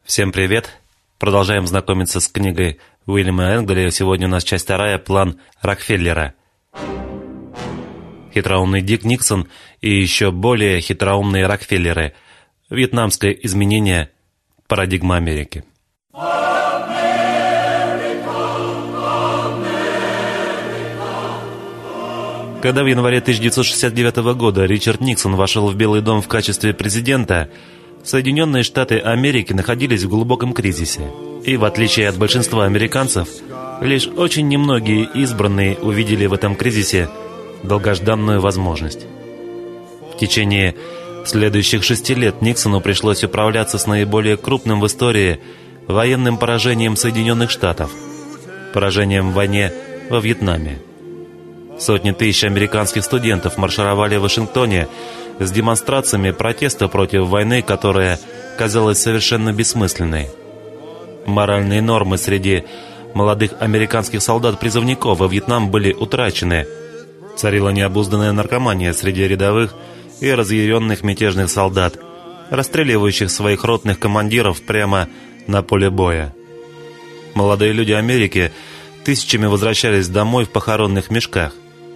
Всем привет! Продолжаем знакомиться с книгой Уильяма Энгеля. Сегодня у нас часть 2, план Рокфеллера. Хитроумный Дик Никсон и еще более хитроумные Рокфеллеры. Вьетнамское изменение парадигмы Америки. Когда в январе 1969 года Ричард Никсон вошел в Белый дом в качестве президента, Соединенные Штаты Америки находились в глубоком кризисе. И в отличие от большинства американцев, лишь очень немногие избранные увидели в этом кризисе долгожданную возможность. В течение следующих 6 лет Никсону пришлось управляться с наиболее крупным в истории военным поражением Соединенных Штатов, поражением в войне во Вьетнаме. Сотни тысяч американских студентов маршировали в Вашингтоне с демонстрациями протеста против войны, которая казалась совершенно бессмысленной. Моральные нормы среди молодых американских солдат-призывников во Вьетнам были утрачены. Царила необузданная наркомания среди рядовых и разъяренных мятежных солдат, расстреливающих своих ротных командиров прямо на поле боя. Молодые люди Америки тысячами возвращались домой в похоронных мешках.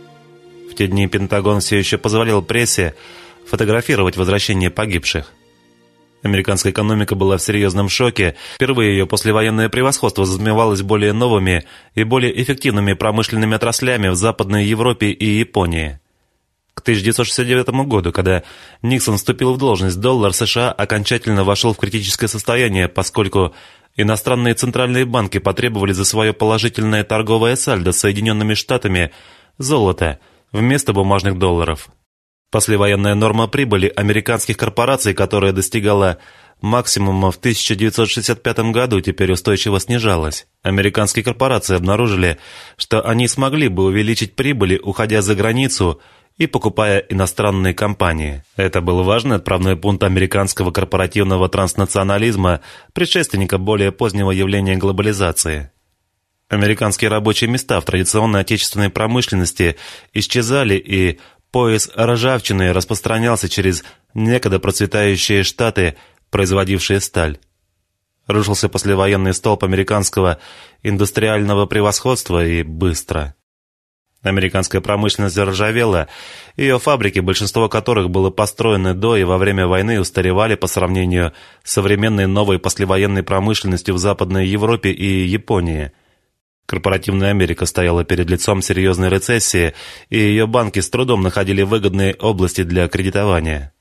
В те дни Пентагон все еще позволял прессе фотографировать возвращение погибших. Американская экономика была в серьезном шоке. Впервые ее послевоенное превосходство затмевалось более новыми и более эффективными промышленными отраслями в Западной Европе и Японии. К 1969 году, когда Никсон вступил в должность, доллар США окончательно вошел в критическое состояние, поскольку иностранные центральные банки потребовали за свое положительное торговое сальдо с Соединенными Штатами золото вместо бумажных долларов. Послевоенная норма прибыли американских корпораций, которая достигала максимума в 1965 году, теперь устойчиво снижалась. Американские корпорации обнаружили, что они смогли бы увеличить прибыли, уходя за границу и покупая иностранные компании. Это был важный отправной пункт американского корпоративного транснационализма, предшественника более позднего явления глобализации. Американские рабочие места в традиционной отечественной промышленности исчезали, и пояс ржавчины распространялся через некогда процветающие штаты, производившие сталь. Рушился послевоенный столб американского индустриального превосходства, и быстро. Американская промышленность заржавела, ее фабрики, большинство которых было построено до и во время войны, устаревали по сравнению с современной новой послевоенной промышленностью в Западной Европе и Японии. Корпоративная Америка стояла перед лицом серьезной рецессии, и ее банки с трудом находили выгодные области для кредитования.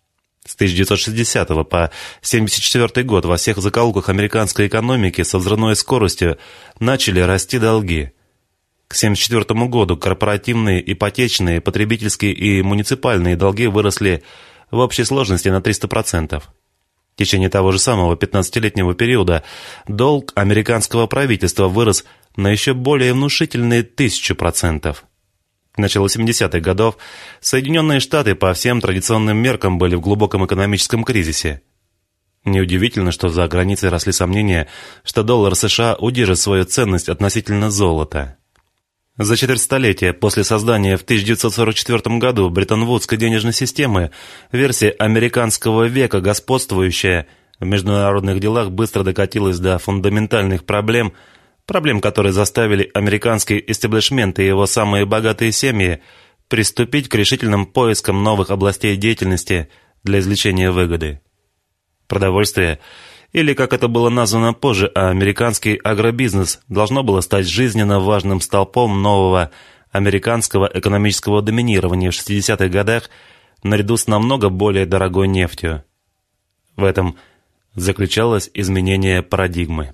С 1960 по 1974 год во всех закоулках американской экономики со взрывной скоростью начали расти долги. К 1974 году корпоративные, ипотечные, потребительские и муниципальные долги выросли в общей сложности на 300%. В течение того же самого 15-летнего периода долг американского правительства вырос на еще более внушительные 1000%. К началу 70-х годов Соединенные Штаты по всем традиционным меркам были в глубоком экономическом кризисе. Неудивительно, что за границей росли сомнения, что доллар США удержит свою ценность относительно золота. За четверть столетия после создания в 1944 году Бреттон-Вудской денежной системы версия американского века, господствующая в международных делах, быстро докатилась до фундаментальных проблем, которые заставили американский истеблишмент и его самые богатые семьи приступить к решительным поискам новых областей деятельности для извлечения выгоды. Продовольствие, или, как это было названо позже, американский агробизнес, должно было стать жизненно важным столпом нового американского экономического доминирования в 60-х годах наряду с намного более дорогой нефтью. В этом заключалось изменение парадигмы.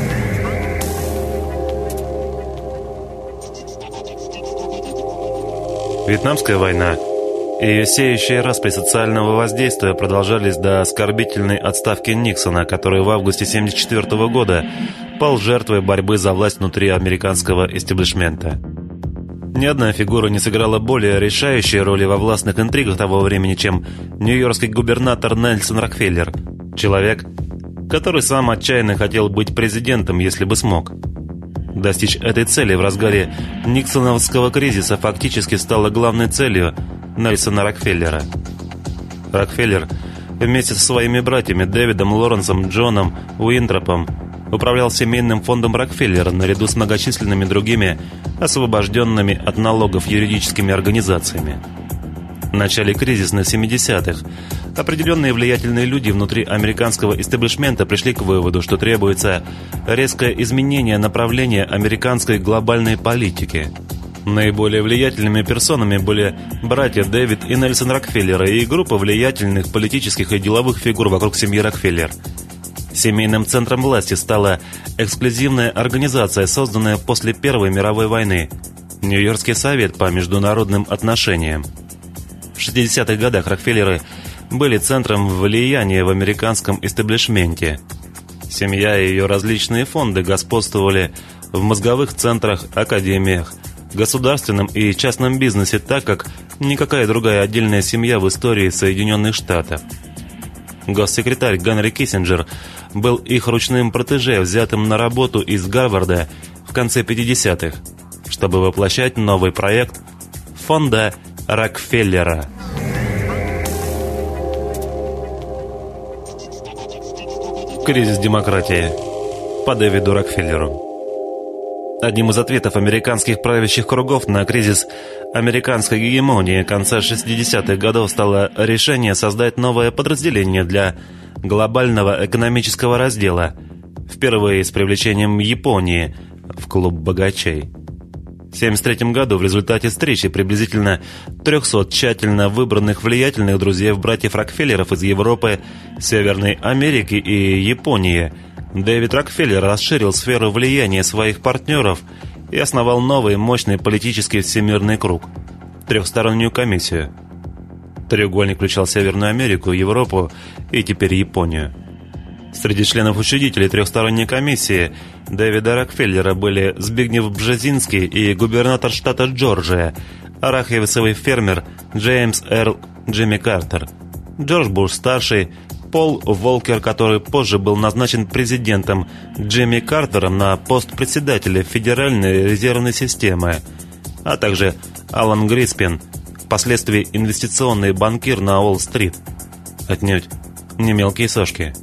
Вьетнамская война и ее сеющие распри социального воздействия продолжались до оскорбительной отставки Никсона, который в августе 1974 года пал жертвой борьбы за власть внутри американского истеблишмента. Ни одна фигура не сыграла более решающей роли во властных интригах того времени, чем нью-йоркский губернатор Нельсон Рокфеллер, человек, который сам отчаянно хотел быть президентом, если бы смог. Достичь этой цели в разгаре никсоновского кризиса фактически стало главной целью Нельсона Рокфеллера. Рокфеллер вместе со своими братьями Дэвидом, Лоренсом, Джоном Уинтропом управлял семейным фондом Рокфеллера наряду с многочисленными другими освобожденными от налогов юридическими организациями. В начале кризисных 70-х определенные влиятельные люди внутри американского истеблишмента пришли к выводу, что требуется резкое изменение направления американской глобальной политики. Наиболее влиятельными персонами были братья Дэвид и Нельсон Рокфеллера и группа влиятельных политических и деловых фигур вокруг семьи Рокфеллер. Семейным центром власти стала эксклюзивная организация, созданная после Первой мировой войны – Нью-Йоркский совет по международным отношениям. В 60-х годах Рокфеллеры были центром влияния в американском истеблишменте. Семья и ее различные фонды господствовали в мозговых центрах, академиях, государственном и частном бизнесе так, как никакая другая отдельная семья в истории Соединенных Штатов. Госсекретарь Генри Киссинджер был их ручным протеже, взятым на работу из Гарварда в конце 50-х, чтобы воплощать новый проект фонда Рокфеллера. Кризис демократии по Дэвиду Рокфеллеру. Одним из ответов американских правящих кругов на кризис американской гегемонии конца 60-х годов стало решение создать новое подразделение для глобального экономического раздела, впервые с привлечением Японии в клуб богачей. В 1973 году в результате встречи приблизительно 300 тщательно выбранных влиятельных друзей-братьев Рокфеллеров из Европы, Северной Америки и Японии Дэвид Рокфеллер расширил сферу влияния своих партнеров и основал новый мощный политический всемирный круг – трехстороннюю комиссию. Треугольник включал Северную Америку, Европу и теперь Японию. Среди членов-учредителей трехсторонней комиссии Дэвида Рокфеллера были Збигнев Бжезинский и губернатор штата Джорджия, арахисовый фермер Джеймс Эрл Джимми Картер, Джордж Буш-старший, Пол Волкер, который позже был назначен президентом Джимми Картером на пост председателя Федеральной резервной системы, а также Алан Гриспин, впоследствии инвестиционный банкир на Уолл-стрит. Отнюдь не мелкие сошки.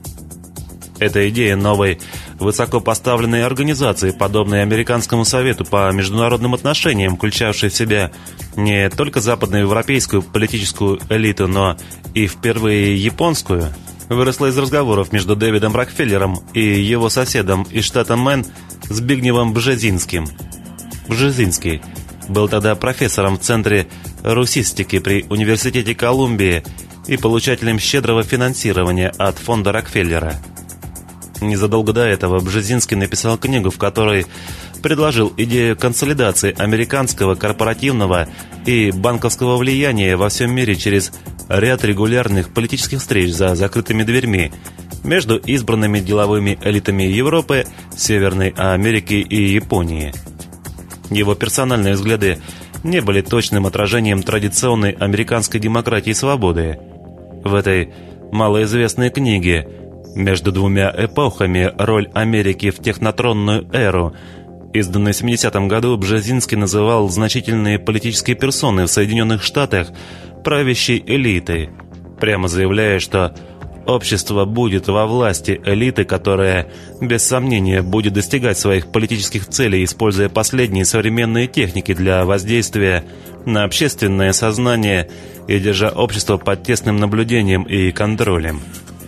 Эта идея новой высокопоставленной организации, подобной Американскому совету по международным отношениям, включавшей в себя не только западноевропейскую политическую элиту, но и впервые японскую, выросла из разговоров между Дэвидом Рокфеллером и его соседом из штата Мэн Збигневом Бжезинским. Бжезинский был тогда профессором в Центре русистики при Университете Колумбии и получателем щедрого финансирования от фонда Рокфеллера. Незадолго до этого Бжезинский написал книгу, в которой предложил идею консолидации американского корпоративного и банковского влияния во всем мире через ряд регулярных политических встреч за закрытыми дверьми между избранными деловыми элитами Европы, Северной Америки и Японии. Его персональные взгляды не были точным отражением традиционной американской демократии и свободы. В этой малоизвестной книге «Между двумя эпохами. Роль Америки в технотронную эру», изданной в 70-м году, Бжезинский называл значительные политические персоны в Соединенных Штатах правящей элитой, прямо заявляя, что общество будет во власти элиты, которая, без сомнения, будет достигать своих политических целей, используя последние современные техники для воздействия на общественное сознание и держа общество под тесным наблюдением и контролем.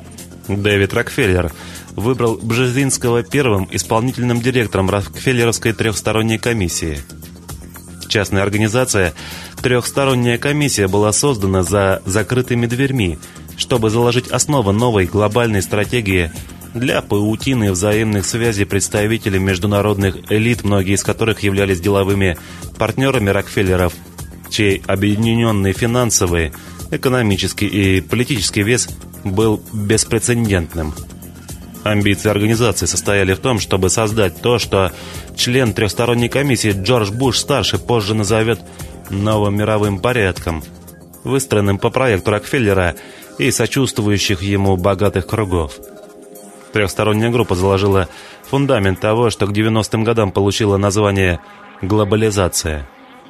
Дэвид Рокфеллер выбрал Бжезинского первым исполнительным директором Рокфеллеровской трехсторонней комиссии. Частная организация «Трехсторонняя комиссия» была создана за закрытыми дверьми, чтобы заложить основы новой глобальной стратегии для паутины взаимных связей представителей международных элит, многие из которых являлись деловыми партнерами Рокфеллеров, чей объединенный финансовый, экономический и политический вес был беспрецедентным. Амбиции организации состояли в том, чтобы создать то, что член трехсторонней комиссии Джордж Буш-старший позже назовет новым мировым порядком, выстроенным по проекту Рокфеллера и сочувствующих ему богатых кругов. Трехсторонняя группа заложила фундамент того, что к 90-м годам получило название «глобализация».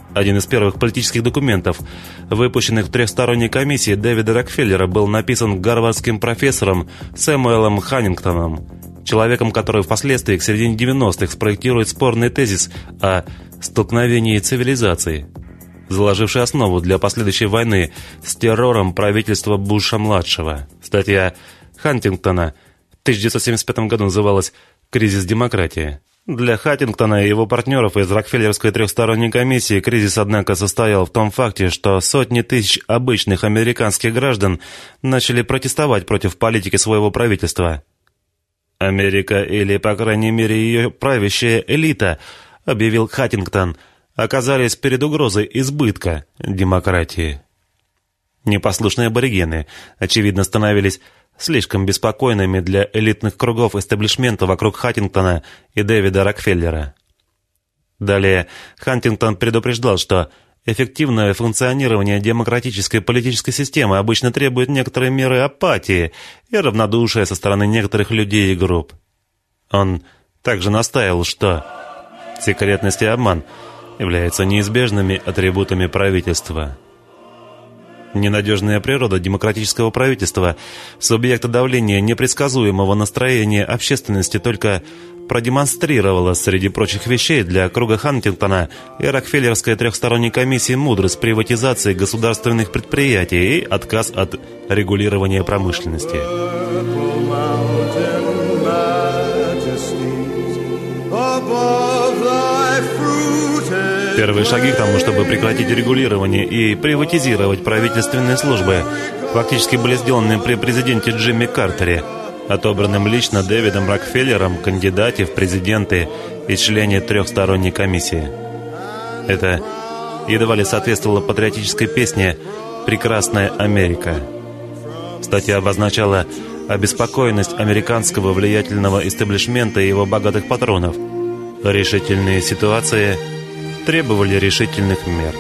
Один из первых политических документов, выпущенных в трехсторонней комиссии Дэвида Рокфеллера, был написан гарвардским профессором Сэмюэлом Хантингтоном, человеком, который впоследствии к середине 90-х спроектирует спорный тезис о столкновении цивилизаций, заложивший основу для последующей войны с террором правительства Буша-младшего. Статья Хантингтона в 1975 году называлась «Кризис демократии». Для Хантингтона и его партнеров из Рокфеллеровской трехсторонней комиссии кризис, однако, состоял в том факте, что сотни тысяч обычных американских граждан начали протестовать против политики своего правительства. «Америка, или, по крайней мере, ее правящая элита», — объявил Хантингтон, оказались перед угрозой избытка демократии. Непослушные аборигены, очевидно, становились слишком беспокойными для элитных кругов эстаблишмента вокруг Хантингтона и Дэвида Рокфеллера. Далее Хантингтон предупреждал, что эффективное функционирование демократической политической системы обычно требует некоторой меры апатии и равнодушия со стороны некоторых людей и групп. Он также настаивал, что секретность и обман являются неизбежными атрибутами правительства. Ненадежная природа демократического правительства, субъекта давления непредсказуемого настроения общественности, только продемонстрировала среди прочих вещей для круга Хантингтона и Рокфеллеровской трехсторонней комиссии мудрость приватизации государственных предприятий и отказ от регулирования промышленности. Первые шаги к тому, чтобы прекратить регулирование и приватизировать правительственные службы, фактически были сделаны при президенте Джимми Картере, отобранном лично Дэвидом Рокфеллером, кандидате в президенты и члене трехсторонней комиссии. Это едва ли соответствовало патриотической песне «Прекрасная Америка». Статья обозначала обеспокоенность американского влиятельного истеблишмента и его богатых патронов. Решительные ситуации требовали решительных мер.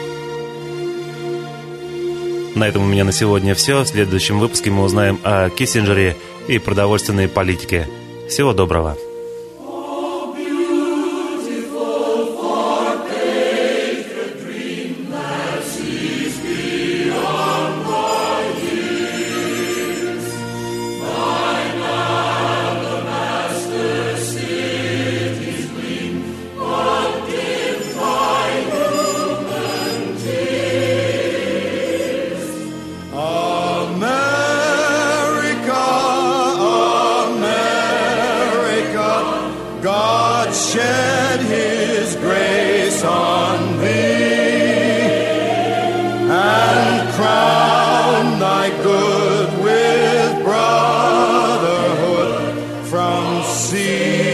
На этом у меня на сегодня все. В следующем выпуске мы узнаем о Киссинджере и продовольственной политике. Всего доброго. Shed his grace on thee and crown thy good with brotherhood from sea